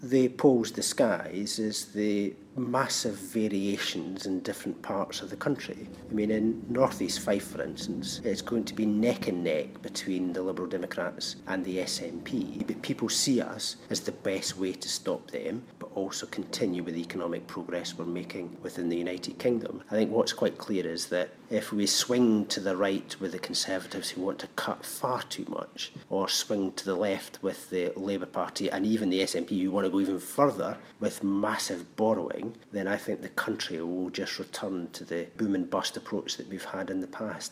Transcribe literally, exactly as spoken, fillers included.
the polls disguise is the massive variations in different parts of the country. I mean, in North East Fife, for instance, it's going to be neck and neck between the Liberal Democrats and the S N P. But people see us as the best way to stop them, but also continue with the economic progress we're making within the United Kingdom. I think what's quite clear is that if we swing to the right with the Conservatives who want to cut far too much, or swing to the left with the Labour Party and even the S N P who want to go even further with massive borrowing, then I think the country will just return to the boom and bust approach that we've had in the past.